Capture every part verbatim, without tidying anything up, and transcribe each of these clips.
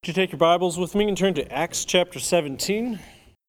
Would you take your Bibles with me and turn to Acts chapter seventeen?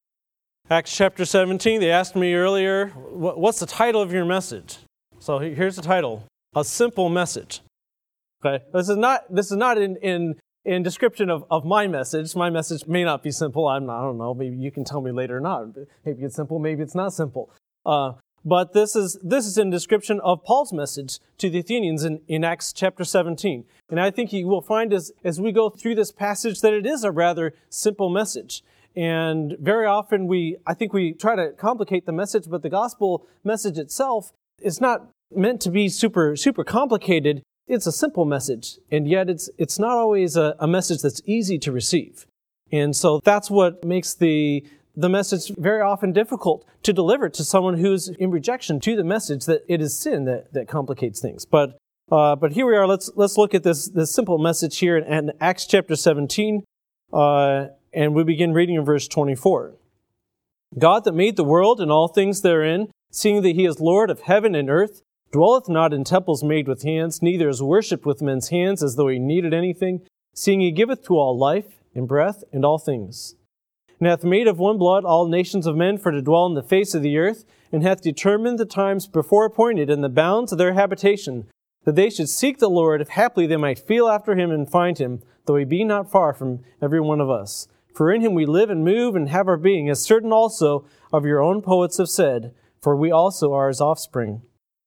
Acts chapter seventeen, they asked me earlier, what's the title of your message? So here's the title, A Simple Message. Okay, this is not this is not in in, in description of, of my message. My message may not be simple. I'm not, I don't know. Maybe you can tell me later or not. Maybe it's simple. Maybe it's not simple. Uh, but this is this is in description of Paul's message to the Athenians in, in Acts chapter seventeen. And I think you will find as as we go through this passage that it is a rather simple message. And very often we, I think we try to complicate the message, but the gospel message itself is not meant to be super, super complicated. It's a simple message, and yet it's it's not always a, a message that's easy to receive. And so that's what makes the the message very often difficult to deliver to someone who's in rejection to the message, that it is sin that, that complicates things. But uh, but here we are. Let's let's look at this this simple message here in, in Acts chapter seventeen. Uh, And we begin reading in verse twenty-four. God that made the world and all things therein, seeing that he is Lord of heaven and earth, dwelleth not in temples made with hands, neither is worshipped with men's hands as though he needed anything, seeing he giveth to all life and breath and all things. And hath made of one blood all nations of men for to dwell on the face of the earth, and hath determined the times before appointed and the bounds of their habitation, that they should seek the Lord, if haply they might feel after him and find him, though he be not far from every one of us. For in him we live and move and have our being, as certain also of your own poets have said, for we also are his offspring.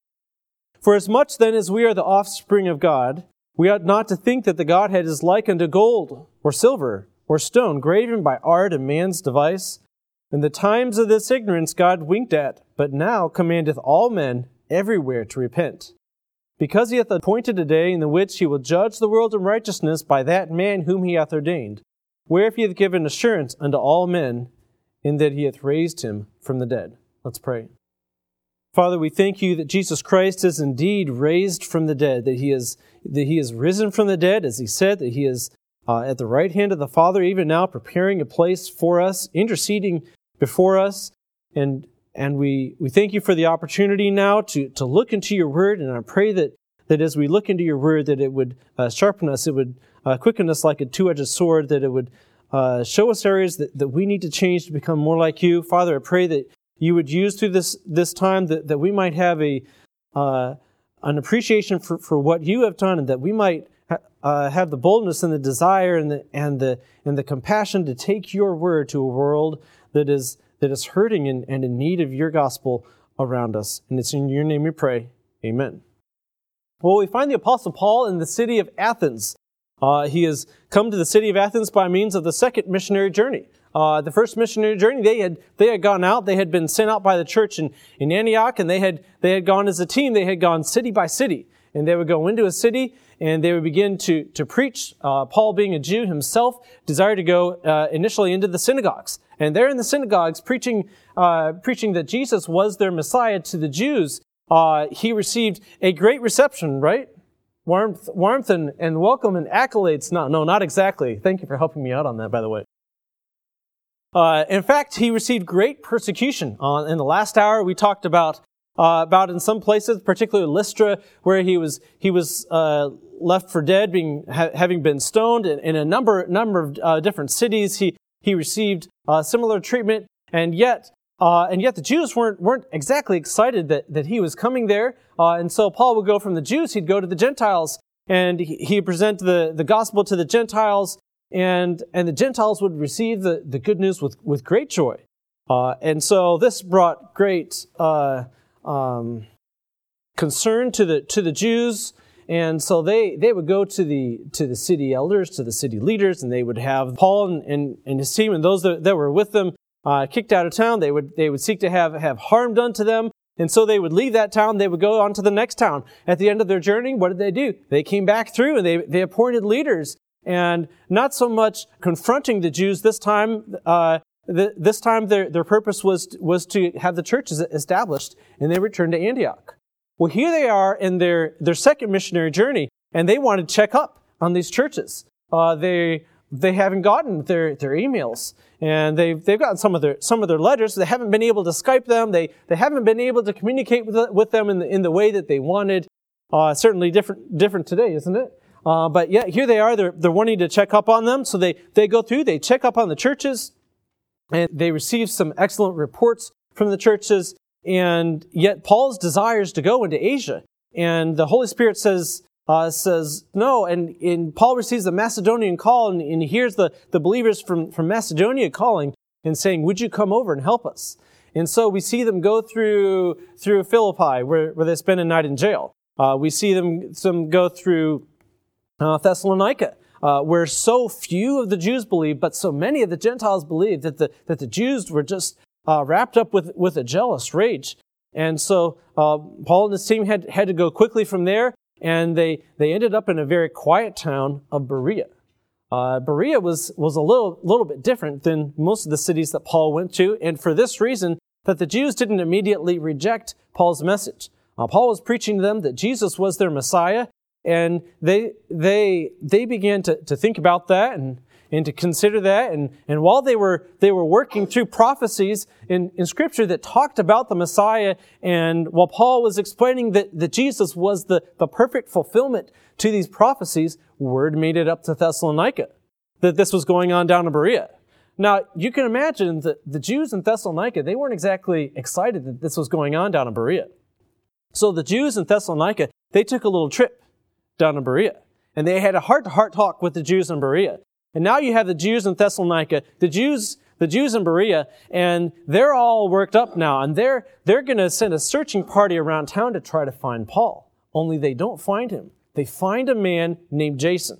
For as much then as we are the offspring of God, we ought not to think that the Godhead is like unto gold, or silver, or stone, graven by art and man's device. In the times of this ignorance God winked at, but now commandeth all men everywhere to repent. Because he hath appointed a day in the which he will judge the world in righteousness by that man whom he hath ordained, wherefore he hath given assurance unto all men, in that he hath raised him from the dead. Let's pray. Father, we thank you that Jesus Christ is indeed raised from the dead, that he is that he is risen from the dead, as he said, that he is uh, at the right hand of the Father, even now preparing a place for us, interceding before us. And and we, we thank you for the opportunity now to, to look into your word, and I pray that, that as we look into your word, that it would uh, sharpen us, it would Uh, quicken us like a two-edged sword, that it would uh, show us areas that, that we need to change to become more like you. Father, I pray that you would use through this this time that, that we might have a uh, an appreciation for, for what you have done, and that we might ha- uh, have the boldness and the desire and the and the and the compassion to take your word to a world that is that is hurting and, and in need of your gospel around us. And it's in your name we pray. Amen. Well, we find the Apostle Paul in the city of Athens. Uh, he has come to the city of Athens by means of the second missionary journey. Uh, the first missionary journey, they had they had gone out. They had been sent out by the church in, in Antioch, and they had they had gone as a team. They had gone city by city, and they would go into a city and they would begin to to preach. Uh, Paul, being a Jew himself, desired to go uh, initially into the synagogues, and there in the synagogues, preaching uh, preaching that Jesus was their Messiah to the Jews. Uh, he received a great reception, right? Warmth, warmth and, and welcome and accolades. No, no, not exactly. Thank you for helping me out on that, by the way. Uh, in fact, he received great persecution. Uh, in the last hour, we talked about uh, about in some places, particularly Lystra, where he was he was uh, left for dead, being ha- having been stoned. In, in a number number of uh, different cities, he he received uh, similar treatment, and yet. Uh, and yet the Jews weren't weren't exactly excited that, that he was coming there. Uh, and so Paul would go from the Jews, he'd go to the Gentiles, and he, he'd present the, the gospel to the Gentiles, and and the Gentiles would receive the, the good news with, with great joy. Uh, and so this brought great uh, um, concern to the to the Jews. And so they, they would go to the to the city elders, to the city leaders, and they would have Paul and, and, and his team and those that, that were with them Uh, kicked out of town. They would they would seek to have, have harm done to them. And so they would leave that town. They would go on to the next town. At the end of their journey, what did they do? They came back through and they, they appointed leaders. And not so much confronting the Jews this time. Uh, th- this time their, their purpose was, was to have the churches established. And they returned to Antioch. Well, here they are in their, their second missionary journey. And they want to check up on these churches. Uh, they... They haven't gotten their, their emails, and they've they've gotten some of their some of their letters. They haven't been able to Skype them. They they haven't been able to communicate with the, with them in the in the way that they wanted. Uh, certainly different different today, isn't it? Uh, but yeah, here they are. They're, they're wanting to check up on them. So they, they go through, they check up on the churches, and they receive some excellent reports from the churches. And yet Paul's desires to go into Asia. And the Holy Spirit says, uh, says no. And, and Paul receives the Macedonian call, and, and he hears the, the believers from, from Macedonia calling and saying, would you come over and help us? And so we see them go through, through Philippi, where, where they spend a night in jail. Uh, we see them, some go through Uh, Thessalonica, uh, where so few of the Jews believed, but so many of the Gentiles believed that the that the Jews were just uh, wrapped up with, with a jealous rage. And so uh, Paul and his team had, had to go quickly from there, and they, they ended up in a very quiet town of Berea. Uh, Berea was, was a little, little bit different than most of the cities that Paul went to, and for this reason, that the Jews didn't immediately reject Paul's message. Uh, Paul was preaching to them that Jesus was their Messiah, and they they they began to, to think about that and, and to consider that. And, and while they were they were working through prophecies in, in Scripture that talked about the Messiah, and while Paul was explaining that, that Jesus was the, the perfect fulfillment to these prophecies, word made it up to Thessalonica that this was going on down in Berea. Now, you can imagine that the Jews in Thessalonica, they weren't exactly excited that this was going on down in Berea. So the Jews in Thessalonica, they took a little trip down in Berea. And they had a heart-to-heart talk with the Jews in Berea. And now you have the Jews in Thessalonica, the Jews, the Jews in Berea, and they're all worked up now. And they're, they're going to send a searching party around town to try to find Paul. Only they don't find him. They find a man named Jason.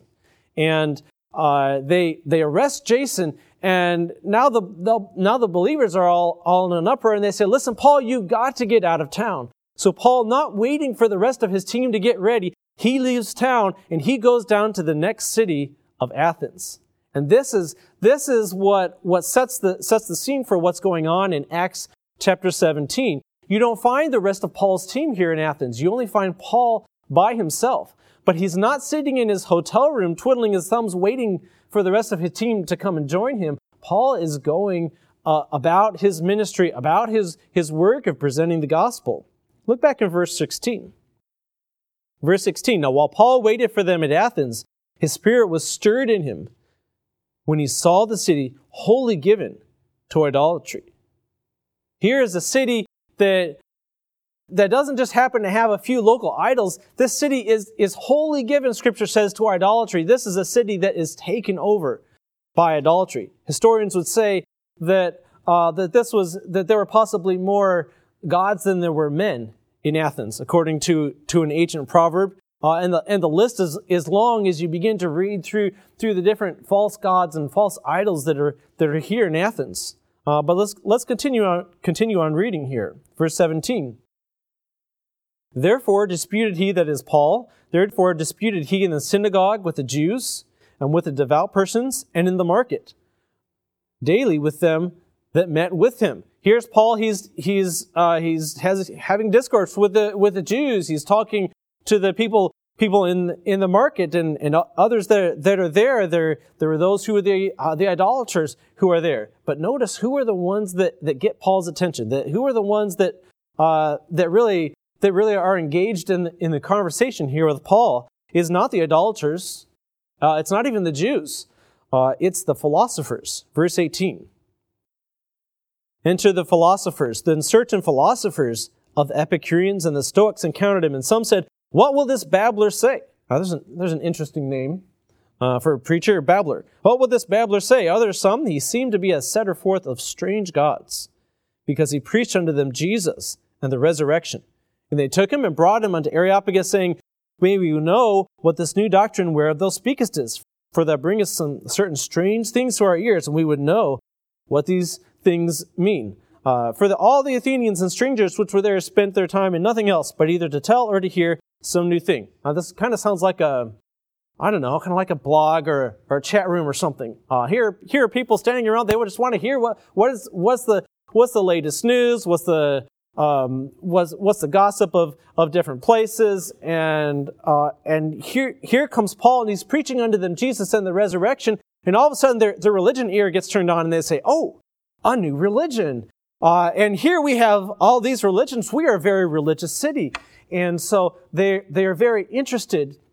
And uh, they, they arrest Jason, and now the, the, now the believers are all, all in an uproar, and they say, listen, Paul, you've got to get out of town. So Paul, not waiting for the rest of his team to get ready, he leaves town and he goes down to the next city of Athens. And this is this is what, what sets the sets the scene for what's going on in Acts chapter seventeen. You don't find the rest of Paul's team here in Athens. You only find Paul by himself. But he's not sitting in his hotel room twiddling his thumbs waiting for the rest of his team to come and join him. Paul is going uh, about his ministry, about his, his work of presenting the gospel. Look back in verse sixteen. Verse sixteen, now while Paul waited for them at Athens, his spirit was stirred in him when he saw the city wholly given to idolatry. Here is a city that, that doesn't just happen to have a few local idols. This city is, is wholly given, Scripture says, to idolatry. This is a city that is taken over by idolatry. Historians would say that, uh, that, this was, that there were possibly more gods than there were men in Athens, according to, to an ancient proverb. Uh, and the and the list is, is long as you begin to read through through the different false gods and false idols that are that are here in Athens. Uh, but let's let's continue on continue on reading here. Verse seventeen. Therefore disputed he, that is Paul, therefore disputed he in the synagogue with the Jews and with the devout persons and in the market, daily with them that met with him. Here's Paul. He's he's uh, he's has having discourse with the with the Jews. He's talking to the people people in in the market and, and others that that are there. There there are those who are the uh, the idolaters who are there. But notice who are the ones that, that get Paul's attention. That who are the ones that uh, that really that really are engaged in the, in the conversation here with Paul is not the idolaters. Uh, it's not even the Jews. Uh, it's the philosophers. Verse eighteen. Enter the philosophers. Then certain philosophers of the Epicureans and the Stoics encountered him, and some said, what will this babbler say? Now, there's an, there's an interesting name uh, for a preacher, a babbler. What will this babbler say? Others, some, he seemed to be a setter forth of strange gods, because he preached unto them Jesus and the resurrection. And they took him and brought him unto Areopagus, saying, may we know what this new doctrine whereof thou speakest is, for thou bringest some certain strange things to our ears, and we would know what these things mean. Uh, for the, all the Athenians and strangers which were there spent their time in nothing else, but either to tell or to hear some new thing. Now this kind of sounds like a, I don't know, kind of like a blog or, or a chat room or something. Uh, here, here are people standing around. They would just want to hear what, what is, what's the, what's the latest news? What's the, um, what's, what's the gossip of, of different places? And, uh, and here, here comes Paul, and he's preaching unto them Jesus and the resurrection. And all of a sudden their, their religion ear gets turned on, and they say, oh, a new religion. Uh, and here we have all these religions. We are a very religious city. And so they they are very interested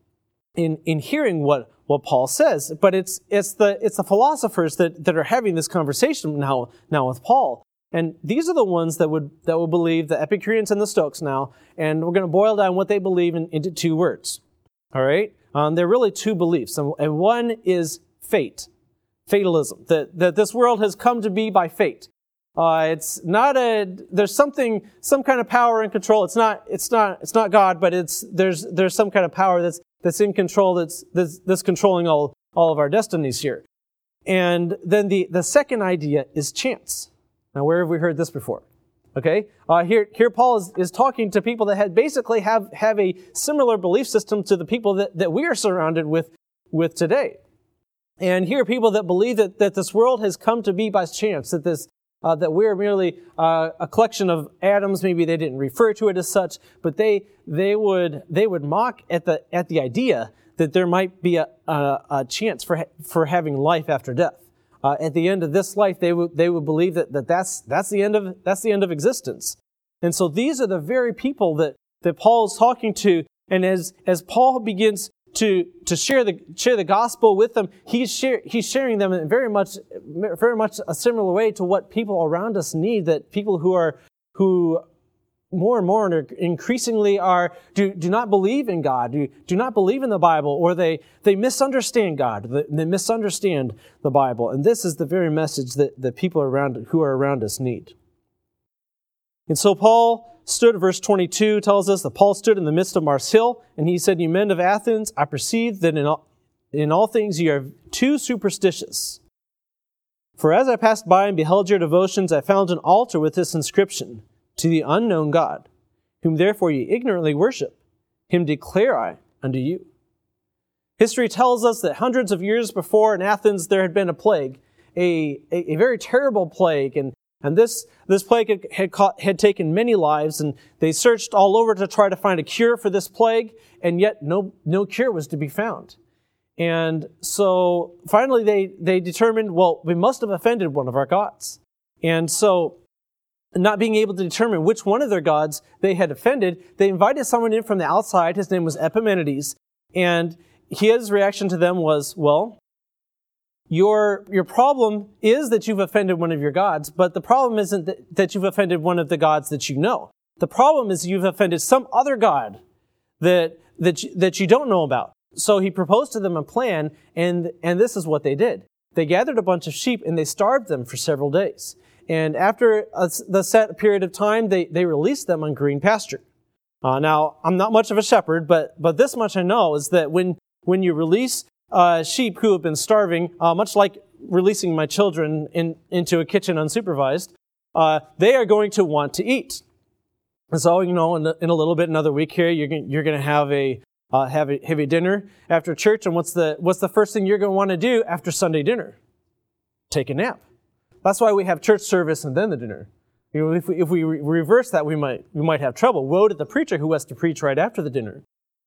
in, in hearing what, what Paul says. But it's it's the it's the philosophers that, that are having this conversation now now with Paul. And these are the ones that would that would believe, the Epicureans and the Stoics now, and we're going to boil down what they believe in, into two words. All right? Um, they're really two beliefs, and, and one is fate, fatalism, that, that this world has come to be by fate. Uh, it's not a, there's something, some kind of power and control. It's not, it's not, it's not God, but it's, there's, there's some kind of power that's, that's in control, that's, that's, that's controlling all, all of our destinies here. And then the, the second idea is chance. Now, where have we heard this before? Okay, uh, here, here Paul is, is talking to people that had basically have, have a similar belief system to the people that, that we are surrounded with, with today. And here are people that believe that, that this world has come to be by chance, that this, uh, that we're merely uh, a collection of atoms. Maybe they didn't refer to it as such, but they, they would, they would mock at the, at the idea that there might be a, a, a chance for, for having life after death. Uh, at the end of this life, they would they would believe that, that that's that's the end of that's the end of existence, and so these are the very people that, that Paul is talking to. And as as Paul begins to to share the share the gospel with them, he's share, he's sharing them in very much very much a similar way to what people around us need. That people who are who more and more and increasingly are do, do not believe in God, do, do not believe in the Bible, or they, they misunderstand God, they misunderstand the Bible. And this is the very message that, that people around who are around us need. And so Paul stood, verse twenty-two tells us that Paul stood in the midst of Mars Hill, and he said, "You men of Athens, I perceive that in all, in all things you are too superstitious. For as I passed by and beheld your devotions, I found an altar with this inscription, to the unknown God, whom therefore ye ignorantly worship, him declare I unto you." History tells us that hundreds of years before in Athens there had been a plague, a, a, a very terrible plague, and, and this, this plague had, had, caught, had taken many lives, and they searched all over to try to find a cure for this plague, and yet no, no cure was to be found. And so finally they, they determined, well, we must have offended one of our gods. And so not being able to determine which one of their gods they had offended, they invited someone in from the outside. His name was Epimenides. And his reaction to them was, well, your, your problem is that you've offended one of your gods, but the problem isn't that, that you've offended one of the gods that you know. The problem is you've offended some other god that, that, you, that you don't know about. So he proposed to them a plan, and, and this is what they did. They gathered a bunch of sheep and they starved them for several days. And after a, the set period of time, they, they released them on green pasture. Uh, now, I'm not much of a shepherd, but but this much I know is that when, when you release uh, sheep who have been starving, uh, much like releasing my children in, into a kitchen unsupervised, uh, they are going to want to eat. And so, you know, in, the, in a little bit, another week here, you're, you're going to have a, uh, have a have a dinner after church. And what's the what's the first thing you're going to want to do after Sunday dinner? Take a nap. That's why we have church service and then the dinner. You know, if we, if we re- reverse that, we might we might have trouble. Woe to the preacher who has to preach right after the dinner.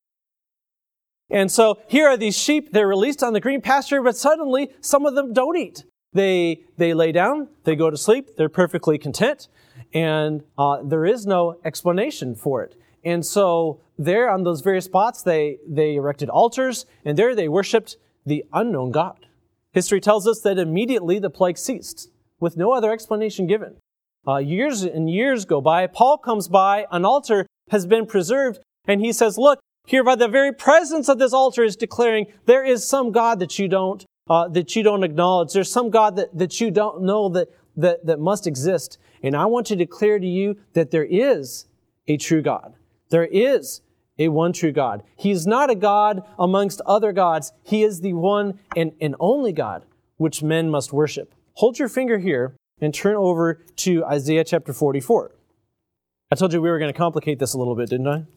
And so here are these sheep. They're released on the green pasture, but suddenly some of them don't eat. They they lay down, they go to sleep, they're perfectly content, and uh, there is no explanation for it. And so there on those various spots, they, they erected altars, and there they worshipped the unknown God. History tells us that immediately the plague ceased, with no other explanation given. Uh, years and years go by. Paul comes by, an altar has been preserved, and he says, look, here by the very presence of this altar is declaring there is some God that you don't uh, that you don't acknowledge. There's some God that, that you don't know that, that, that must exist. And I want to declare to you that there is a true God. There is a one true God. He is not a God amongst other gods. He is the one and, and only God which men must worship. Hold your finger here and turn over to Isaiah chapter forty-four. I told you we were going to complicate this a little bit, didn't I?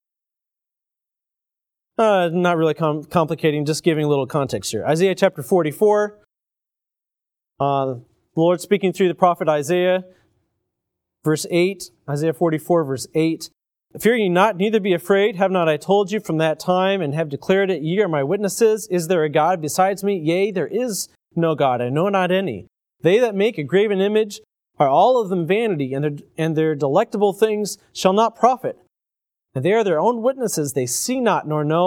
Uh, not really com- complicating, just giving a little context here. Isaiah chapter forty-four. Uh, the Lord speaking through the prophet Isaiah, verse eight. Isaiah forty-four, verse eight. Fear ye not, neither be afraid. Have not I told you from that time, and have declared it? Ye are my witnesses. Is there a God besides me? Yea, there is no God. I know not any. They that make a graven image are all of them vanity, and their, and their delectable things shall not profit. And they are their own witnesses. They see not nor know.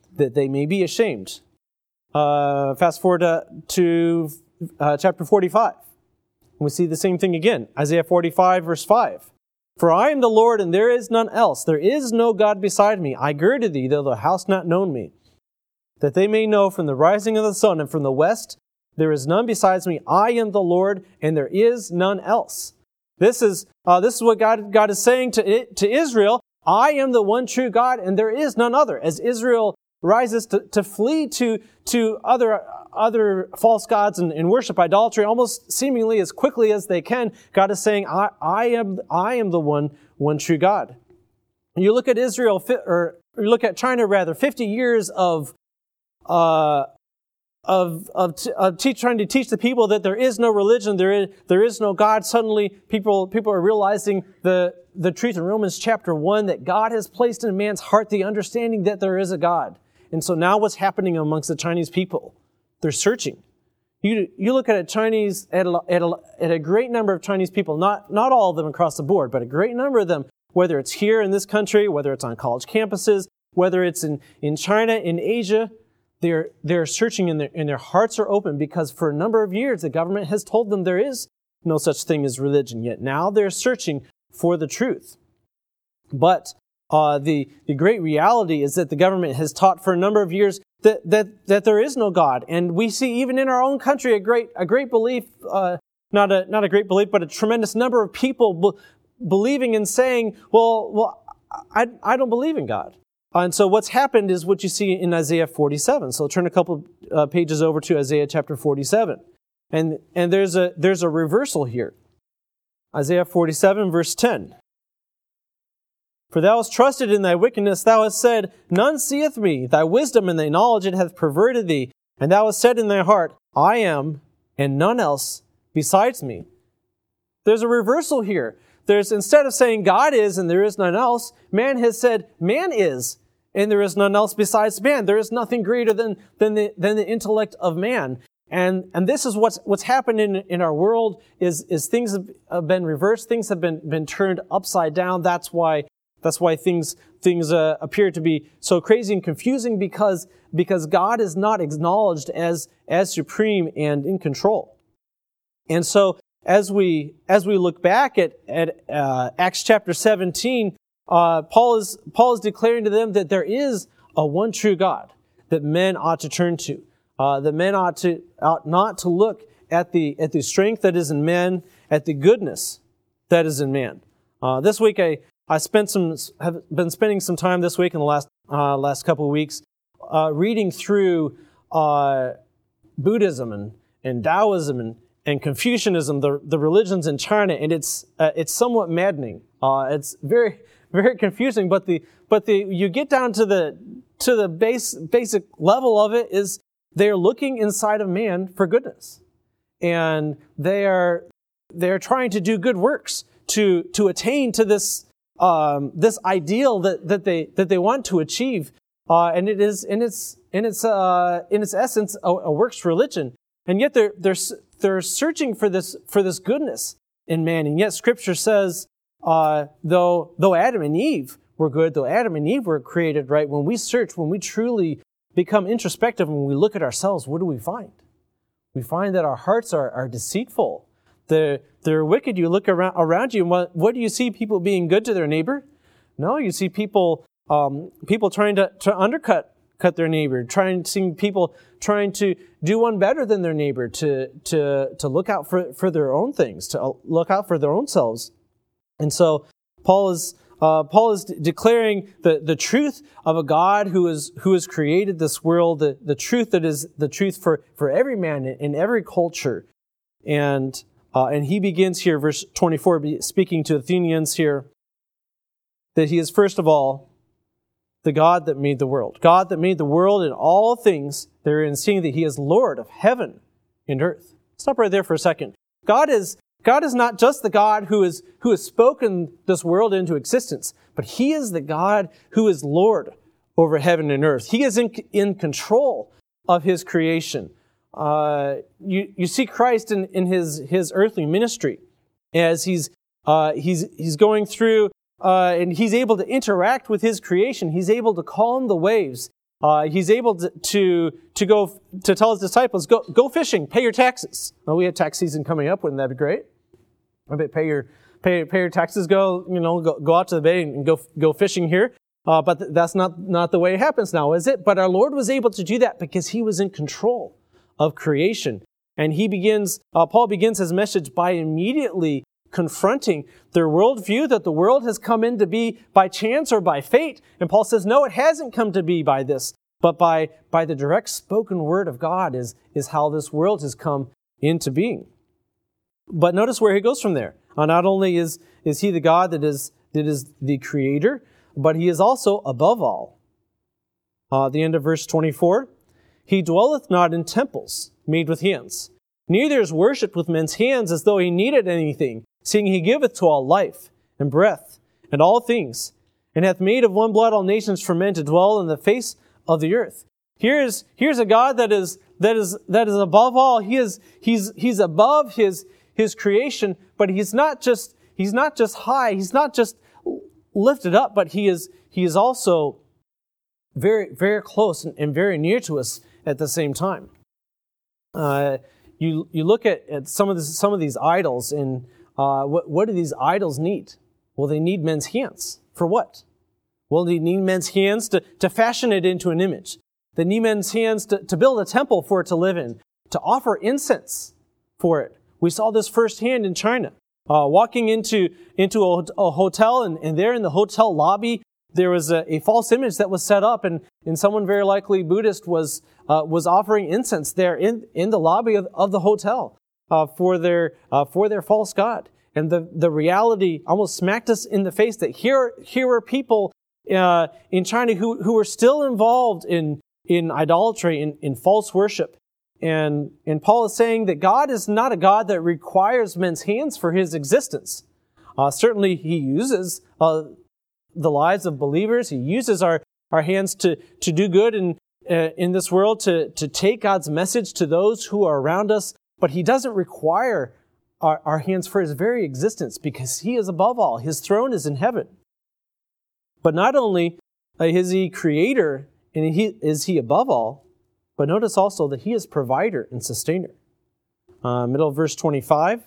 that they may be ashamed. Uh, fast forward to, to uh, chapter forty-five. We see the same thing again. Isaiah forty-five, verse five. For I am the Lord, and there is none else. There is no God beside me. I girded thee, though thou hast not known me. That they may know from the rising of the sun and from the west, there is none besides me. I am the Lord, and there is none else. This is uh, this is what God, God is saying to, it, to Israel. I am the one true God, and there is none other. As Israel rises to, to flee to, to other, other false gods and, and worship idolatry almost seemingly as quickly as they can, God is saying, I, I am I am the one, one true God. You look at Israel, or you look at China rather, fifty years of uh, of of, t- of teach, trying to teach the people that there is no religion, there is there is no God. Suddenly, people people are realizing the the truth in Romans chapter one that God has placed in man's heart the understanding that there is a God. And so now, what's happening amongst the Chinese people? They're searching. You you look at a Chinese at a, at a, at a great number of Chinese people, not not all of them across the board, but a great number of them, whether it's here in this country, whether it's on college campuses, whether it's in, in China, in Asia, they're they're searching and their and their hearts are open because for a number of years the government has told them there is no such thing as religion. Yet now they're searching for the truth. But uh, the the great reality is that the government has taught for a number of years that that that there is no God, and we see even in our own country a great a great belief, uh, not a not a great belief, but a tremendous number of people be, believing and saying, well, well, I I don't believe in God. And so what's happened is what you see in Isaiah forty-seven. So turn a couple uh, pages over to Isaiah chapter forty-seven, and and there's a there's a reversal here. Isaiah forty-seven, verse ten. For thou hast trusted in thy wickedness, thou hast said, none seeth me. Thy wisdom and thy knowledge it hath perverted thee. And thou hast said in thy heart, I am, and none else besides me. There's a reversal here. There's, instead of saying God is and there is none else, man has said man is and there is none else besides man. There is nothing greater than, than, the, than the intellect of man. And, and this is what's, what's happened in, in our world is, is things have been reversed. Things have been, been turned upside down. That's why That's why things things uh, appear to be so crazy and confusing because because God is not acknowledged as as supreme and in control. And so as we as we look back at at uh, Acts chapter seventeen, uh, Paul is Paul is declaring to them that there is a one true God that men ought to turn to. Uh, that men ought to ought not to look at the at the strength that is in men, at the goodness that is in man. Uh, this week I. I spent some have been spending some time this week in the last uh, last couple of weeks uh, reading through uh, Buddhism and, and Taoism and, and Confucianism, the the religions in China, and it's uh, it's somewhat maddening. Uh, it's very very confusing, but the but the you get down to the to the base basic level of it is they are looking inside of man for goodness, and they are they are trying to do good works to to attain to this. Um, this ideal that, that they that they want to achieve, uh, and it is in its in its uh, in its essence a, a works religion, and yet they're they're they're searching for this for this goodness in man, and yet Scripture says, uh, though though Adam and Eve were good, though Adam and Eve were created right, when we search, when we truly become introspective, when we look at ourselves, what do we find? We find that our hearts are are deceitful. They're, they're wicked. You look around around you, and what, what do you see? People being good to their neighbor? No, you see people um, people trying to, to undercut cut their neighbor, trying seeing people trying to do one better than their neighbor, to to to look out for, for their own things, to look out for their own selves. And so Paul is uh, Paul is de- declaring the, the truth of a God who is who has created this world, the, the truth that is the truth for, for every man in, in every culture. And Uh, and he begins here, verse twenty-four, speaking to Athenians here, that he is first of all the God that made the world. God that made the world and all things therein, seeing that he is Lord of heaven and earth. Stop right there for a second. God is God is not just the God who is who has spoken this world into existence, but he is the God who is Lord over heaven and earth. He is in, in control of his creation. Uh, you, you see Christ in, in his, his earthly ministry as he's, uh, he's, he's going through, uh, and he's able to interact with his creation. He's able to calm the waves. Uh, he's able to, to to go to tell his disciples, go go fishing, pay your taxes. Well, we have tax season coming up. Wouldn't that be great? I bet pay your pay pay your taxes. Go you know go, go out to the bay and go go fishing here. Uh, but th- that's not not the way it happens now, is it? But our Lord was able to do that because He was in control of creation, and He begins. Uh, Paul begins his message by immediately confronting their worldview that the world has come in to be by chance or by fate. And Paul says, no, it hasn't come to be by this, but by, by the direct spoken word of God is, is how this world has come into being. But notice where he goes from there. Uh, not only is, is he the God that is, that is the creator, but he is also above all. Uh, the end of verse twenty-four, he dwelleth not in temples made with hands, neither is worshipped with men's hands as though he needed anything, seeing he giveth to all life and breath and all things, and hath made of one blood all nations for men to dwell in the face of the earth. Here's, here's a God that is, that is, that is above all. He is, he's, he's above his, his creation, but he's not just, he's not just high. He's not just lifted up, but he is, he is also very, very close and, and very near to us at the same time. Uh, You you look at, at some of this, some of these idols, and uh, what what do these idols need? Well, they need men's hands. For what? Well, they need men's hands to, to fashion it into an image. They need men's hands to, to build a temple for it to live in, to offer incense for it. We saw this firsthand in China. Uh, walking into into a, a hotel, and, and there in the hotel lobby, there was a, a false image that was set up, and, and someone very likely Buddhist was uh, was offering incense there in, in the lobby of, of the hotel uh, for their uh, for their false god. And the, the reality almost smacked us in the face that here here are people uh, in China who who are still involved in in idolatry, in, in false worship. And and Paul is saying that God is not a God that requires men's hands for His existence. Uh, certainly, He uses uh, the lives of believers. He uses our, our hands to, to do good in, uh, in this world, to, to take God's message to those who are around us. But He doesn't require our, our hands for His very existence because He is above all. His throne is in heaven. But not only is He creator and he, is He above all, but notice also that He is provider and sustainer. Uh, middle of verse twenty-five,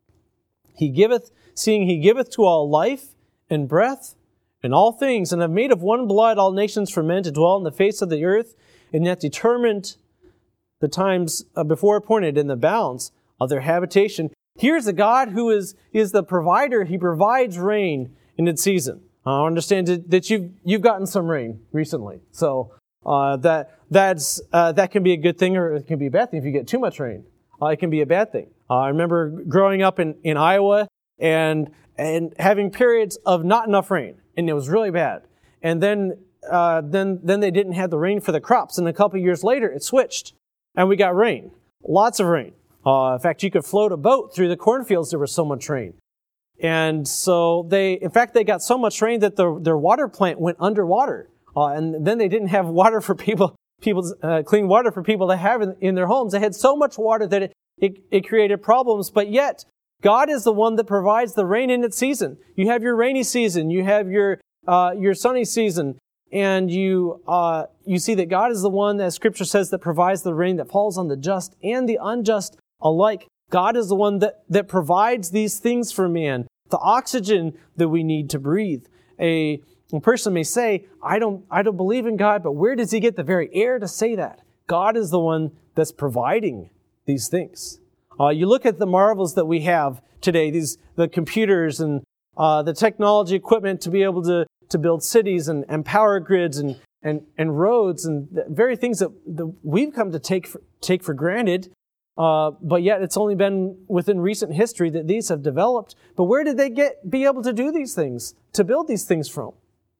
He giveth, seeing He giveth to all life and breath and all things, and have made of one blood all nations for men to dwell in the face of the earth, and yet determined the times before appointed in the bounds of their habitation. Here's a God who is, is the provider. He provides rain in its season. I understand that you've, you've gotten some rain recently. So uh, that that's uh, that can be a good thing, or it can be a bad thing if you get too much rain. Uh, it can be a bad thing. Uh, I remember growing up in, in Iowa and and having periods of not enough rain, and it was really bad. And then uh, then then they didn't have the rain for the crops, and a couple of years later it switched, and we got rain, lots of rain. Uh, in fact, you could float a boat through the cornfields. There was so much rain. And so they, in fact, they got so much rain that the, their water plant went underwater. Uh, and then they didn't have water for people, people's uh, clean water for people to have in, in their homes. They had so much water that it, it, it created problems. But yet, God is the one that provides the rain in its season. You have your rainy season. You have your uh, your sunny season. And you uh, you see that God is the one, as Scripture says, that provides the rain that falls on the just and the unjust alike. God is the one that, that provides these things for man, the oxygen that we need to breathe. A, a person may say, I don't, I don't believe in God, but where does he get the very air to say that? God is the one that's providing these things. Uh, you look at the marvels that we have today, these the computers and uh, the technology equipment to be able to, to build cities and, and power grids and, and, and roads and the very things that, that we've come to take for, take for granted. Uh, but yet it's only been within recent history that these have developed. But where did they get be able to do these things, to build these things from?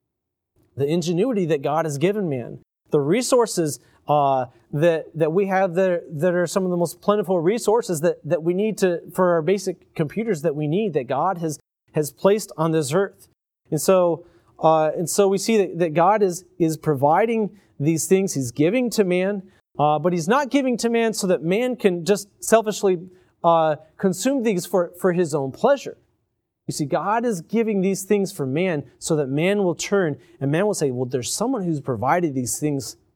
The ingenuity that God has given man, the resources uh, that that we have that are, that are some of the most plentiful resources that, that we need to for our basic computers that we need, that God has has placed on this earth. And so uh, and so we see that, that God is is providing these things. He's giving to man. Uh, but he's not giving to man so that man can just selfishly uh, consume these for, for his own pleasure. You see, God is giving these things for man so that man will turn and man will say, well, there's someone who's provided these things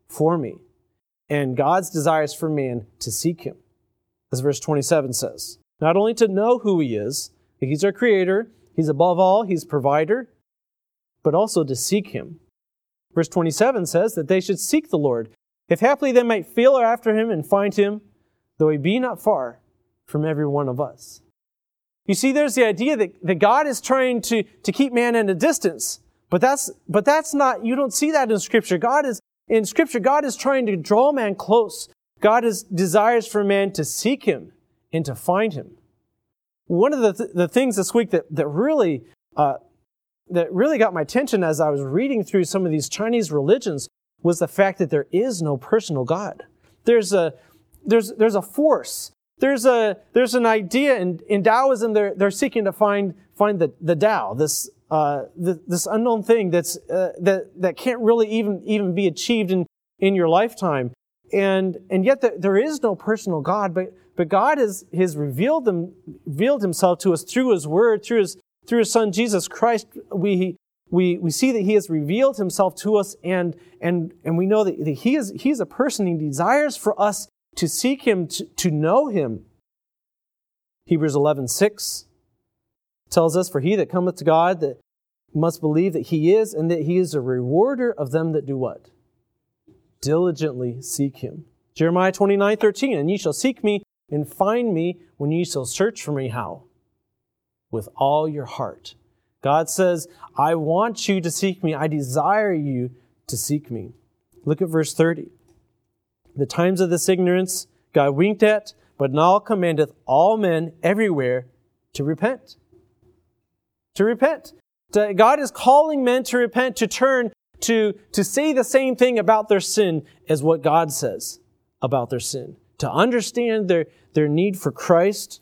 for me. And God's desire is for man to seek him, as verse twenty-seven says. Not only to know who he is, he's our creator, he's above all, he's provider, but also to seek him. Verse twenty-seven says that they should seek the Lord, if haply they might feel after him and find him, though he be not far from every one of us. You see, there's the idea that, that God is trying to, to keep man at a distance, but that's, but that's not, you don't see that in Scripture. God is, in Scripture, God is trying to draw man close. God is, desires for man to seek him and to find him. One of the, th- the things this week that, that really, uh, that really got my attention as I was reading through some of these Chinese religions was the fact that there is no personal God. There's a, there's, there's a force. There's a there's an idea in, in Taoism. They're they're seeking to find find the, the Tao, this uh the, this unknown thing that's uh, that that can't really even even be achieved in, in your lifetime, and and yet the, there is no personal God, but but God has has revealed them revealed Himself to us through His Word, through His through His Son Jesus Christ. We we we see that He has revealed Himself to us, and and and we know that He is He's a person. He desires for us to seek Him, to, to know Him. Hebrews eleven six tells us, for he that cometh to God that must believe that He is, and that He is a rewarder of them that do what? Diligently seek Him. Jeremiah twenty-nine thirteen, and ye shall seek me and find me when ye shall search for me. How? With all your heart. God says, I want you to seek me. I desire you to seek me. Look at verse thirty. The times of this ignorance God winked at, but now commandeth all men everywhere to repent. To repent. God is calling men to repent, to turn, to, to say the same thing about their sin as what God says about their sin. To understand their, their need for Christ.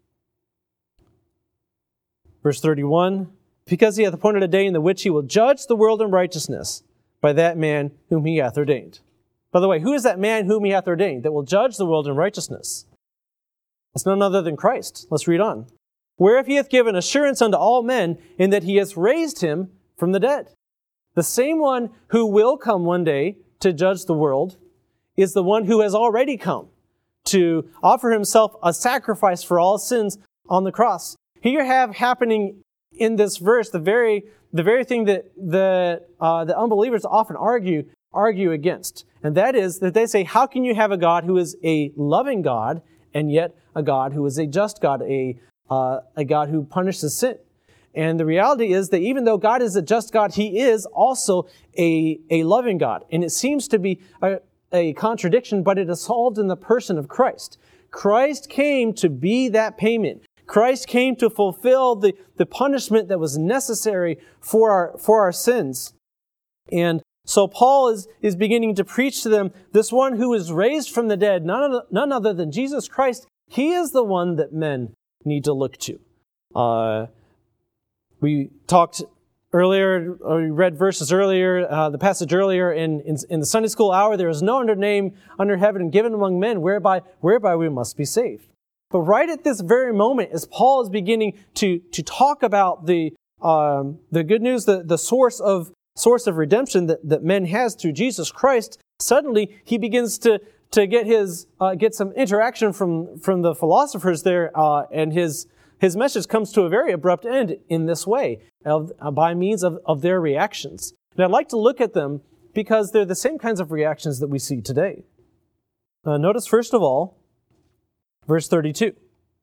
Verse thirty-one, because He hath appointed a day in the which He will judge the world in righteousness by that man whom He hath ordained. By the way, who is that man whom He hath ordained that will judge the world in righteousness? It's none other than Christ. Let's read on. Whereof He hath given assurance unto all men, in that He hath raised Him from the dead. The same one who will come one day to judge the world is the one who has already come to offer Himself a sacrifice for all sins on the cross. Here you have happening in this verse the very, the very thing that the, uh, the unbelievers often argue argue against. And that is that they say, how can you have a God who is a loving God and yet a God who is a just God, a, uh, a God who punishes sin? And the reality is that even though God is a just God, He is also a, a loving God. And it seems to be a, a contradiction, but it is solved in the person of Christ. Christ came to be that payment. Christ came to fulfill the, the punishment that was necessary for our, for our sins. And so Paul is, is beginning to preach to them, this one who is raised from the dead, none, none other than Jesus Christ. He is the one that men need to look to. Uh, we talked earlier, or we read verses earlier, uh, the passage earlier in, in, in the Sunday school hour, there is no other name under heaven given among men whereby, whereby we must be saved. But right at this very moment, as Paul is beginning to, to talk about the, um, the good news, the, the source of source of redemption that, that men has through Jesus Christ, suddenly he begins to, to get his uh, get some interaction from, from the philosophers there, uh, and his his message comes to a very abrupt end in this way, of, uh, by means of, of their reactions. And I'd like to look at them because they're the same kinds of reactions that we see today. Uh, notice first of all, verse thirty-two.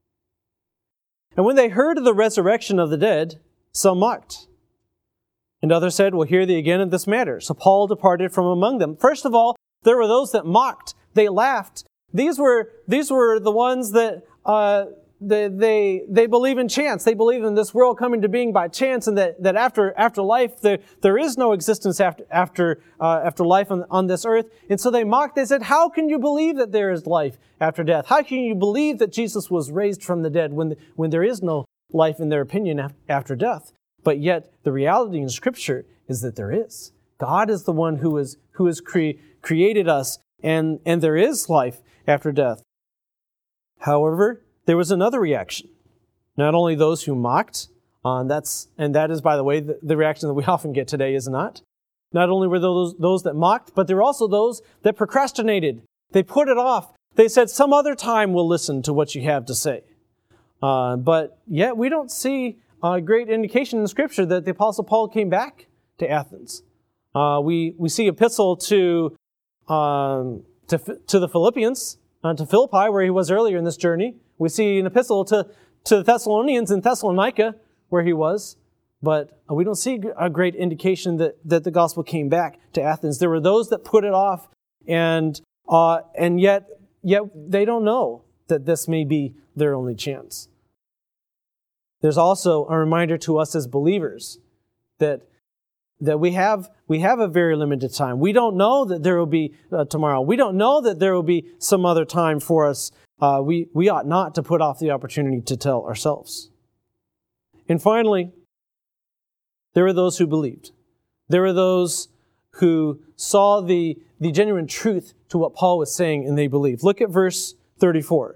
And when they heard of the resurrection of the dead, some mocked. And others said, well, hear thee again of this matter. So Paul departed from among them. First of all, there were those that mocked. They laughed. These were these were the ones that uh, they, they they believe in chance. They believe in this world coming to being by chance, and that, that after after life there there is no existence after after uh, after life on, on this earth. And so they mocked. They said, how can you believe that there is life after death? How can you believe that Jesus was raised from the dead when the, when there is no life, in their opinion, after death? But yet, the reality in Scripture is that there is. God is the one who is who has cre- created us, and, and there is life after death. However, there was another reaction. Not only those who mocked, uh, that's and that is, by the way, the, the reaction that we often get today, is not. Not only were those those that mocked, but there were also those that procrastinated. They put it off. They said, some other time we'll listen to what you have to say. Uh, but yet we don't see a great indication in Scripture that the Apostle Paul came back to Athens. Uh, we we see epistle to um, to to the Philippians, uh, to Philippi, where he was earlier in this journey. We see an epistle to to the Thessalonians in Thessalonica, where he was. But we don't see a great indication that, that the gospel came back to Athens. There were those that put it off, and uh, and yet yet they don't know that this may be their only chance. There's also a reminder to us as believers that that we have we have a very limited time. We don't know that there will be uh, tomorrow. We don't know that there will be some other time for us. Uh, we we ought not to put off the opportunity to tell ourselves. And finally, there were those who believed. There were those who saw the, the genuine truth to what Paul was saying, and they believed. Look at verse thirty-four.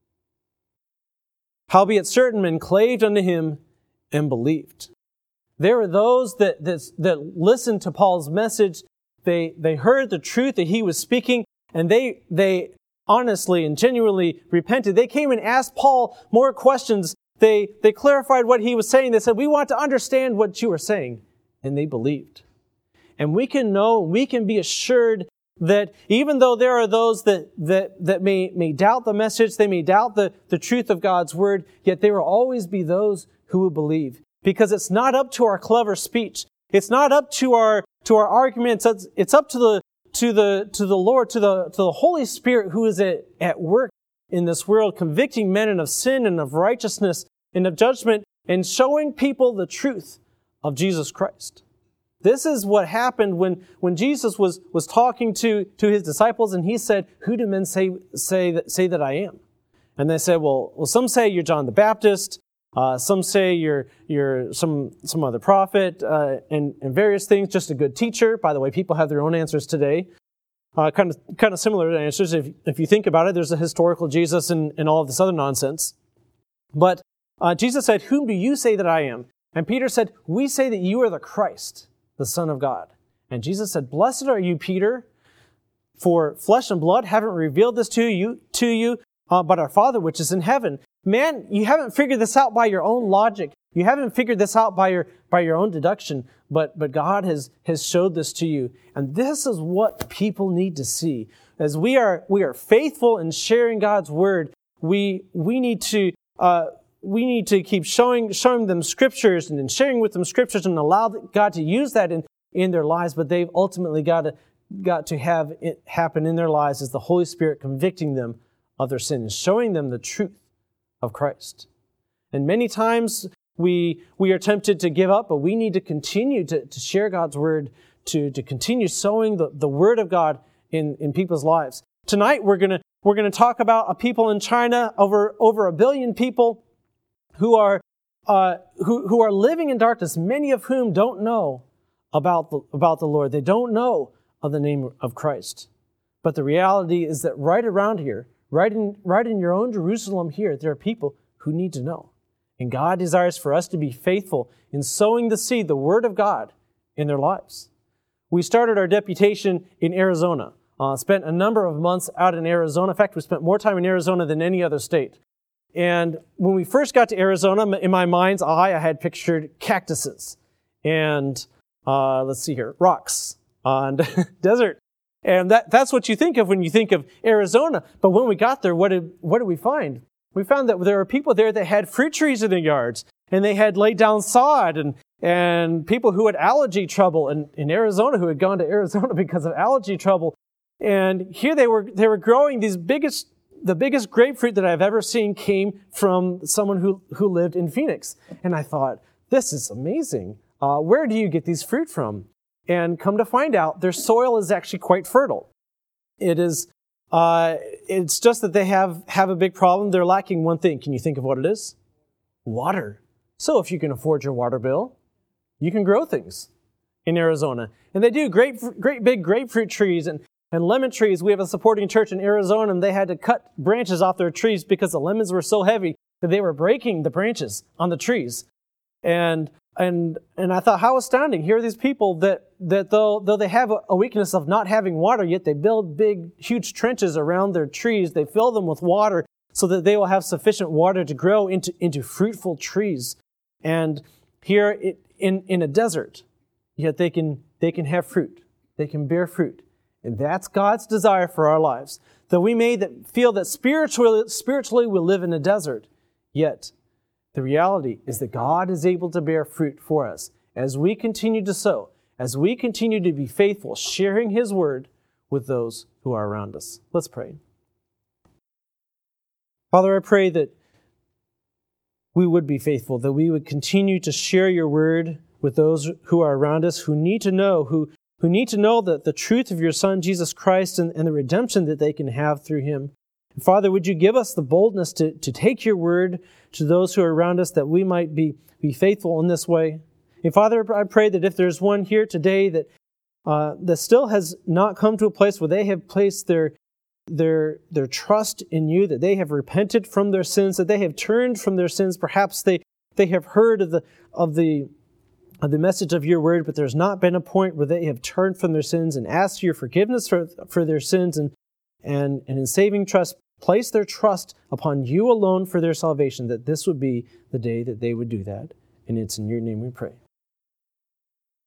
Howbeit certain men claved unto him and believed. There were those that, that, that listened to Paul's message. They, they heard the truth that he was speaking, and they, they honestly and genuinely repented. They came and asked Paul more questions. They, they clarified what he was saying. They said, we want to understand what you are saying. And they believed. And we can know, we can be assured that even though there are those that, that, that may, may doubt the message, they may doubt the, the truth of God's word, yet there will always be those who will believe. Because it's not up to our clever speech. It's not up to our, to our arguments. It's, it's up to the, to the, to the Lord, to the, to the Holy Spirit who is at, at work in this world, convicting men of sin and of righteousness and of judgment, and showing people the truth of Jesus Christ. This is what happened when, when Jesus was, was talking to, to his disciples, and he said, who do men say, say, that, say that I am? And they said, well, well some say you're John the Baptist, uh, some say you're, you're some, some other prophet, uh, and, and various things, just a good teacher. By the way, people have their own answers today. Uh, kind of kind of similar answers. If, if you think about it, there's a historical Jesus and, and all of this other nonsense. But uh, Jesus said, whom do you say that I am? And Peter said, we say that you are the Christ, the Son of God. And Jesus said, blessed are you, Peter, for flesh and blood haven't revealed this to you, to you, uh, but our Father which is in heaven. Man, you haven't figured this out by your own logic. You haven't figured this out by your by your own deduction, but, but God has, has showed this to you. And this is what people need to see. As we are we are faithful in sharing God's word, we we need to uh, we need to keep showing showing them scriptures and then sharing with them scriptures and allow God to use that in, in their lives. But they've ultimately got to got to have it happen in their lives as the Holy Spirit convicting them of their sin and showing them the truth of Christ. And many times we we are tempted to give up, but we need to continue to, to share God's word, to, to continue sowing the, the word of God in, in people's lives. Tonight we're gonna we're gonna talk about a people in China, over over a billion people who are uh, who who are living in darkness, many of whom don't know about the about the Lord. They don't know of the name of Christ. But the reality is that right around here, right in right in your own Jerusalem here, there are people who need to know. And God desires for us to be faithful in sowing the seed, the Word of God, in their lives. We started our deputation in Arizona. Uh, spent a number of months out in Arizona. In fact, we spent more time in Arizona than any other state. And when we first got to Arizona, in my mind's eye, I had pictured cactuses and, uh, let's see here, rocks and desert. And that, that's what you think of when you think of Arizona. But when we got there, what did, what did we find? We found that there were people there that had fruit trees in their yards, and they had laid down sod, and, and people who had allergy trouble in, in Arizona, who had gone to Arizona because of allergy trouble. And here they were, they were growing these biggest, the biggest grapefruit that I've ever seen came from someone who, who lived in Phoenix. And I thought, this is amazing. Uh, where do you get these fruit from? And come to find out, their soil is actually quite fertile. It is, uh, it's just that they have, have a big problem. They're lacking one thing. Can you think of what it is? Water. So if you can afford your water bill, you can grow things in Arizona. And they do great, great big grapefruit trees and, and lemon trees. We have a supporting church in Arizona, and they had to cut branches off their trees because the lemons were so heavy that they were breaking the branches on the trees. And and and I thought, how astounding. Here are these people that, that though, though they have a weakness of not having water, yet they build big, huge trenches around their trees. They fill them with water so that they will have sufficient water to grow into, into fruitful trees. And here it, in, in a desert, yet they can, they can have fruit. They can bear fruit. And that's God's desire for our lives. That we may that feel that spiritually, spiritually we live in a desert, yet the reality is that God is able to bear fruit for us as we continue to sow, as we continue to be faithful, sharing His word with those who are around us. Let's pray. Father, I pray that we would be faithful, that we would continue to share your word with those who are around us, who need to know, who, who need to know the, the truth of your Son, Jesus Christ, and, and the redemption that they can have through Him. And Father, would you give us the boldness to, to take your word to those who are around us, that we might be, be faithful in this way. And Father, I pray that if there's one here today that, uh, that still has not come to a place where they have placed their Their, their trust in you, that they have repented from their sins, that they have turned from their sins. Perhaps they, they have heard of the, of, the, of the message of your word, but there's not been a point where they have turned from their sins and asked your forgiveness for, for their sins, and, and, and in saving trust, place their trust upon you alone for their salvation, that this would be the day that they would do that. And it's in your name we pray.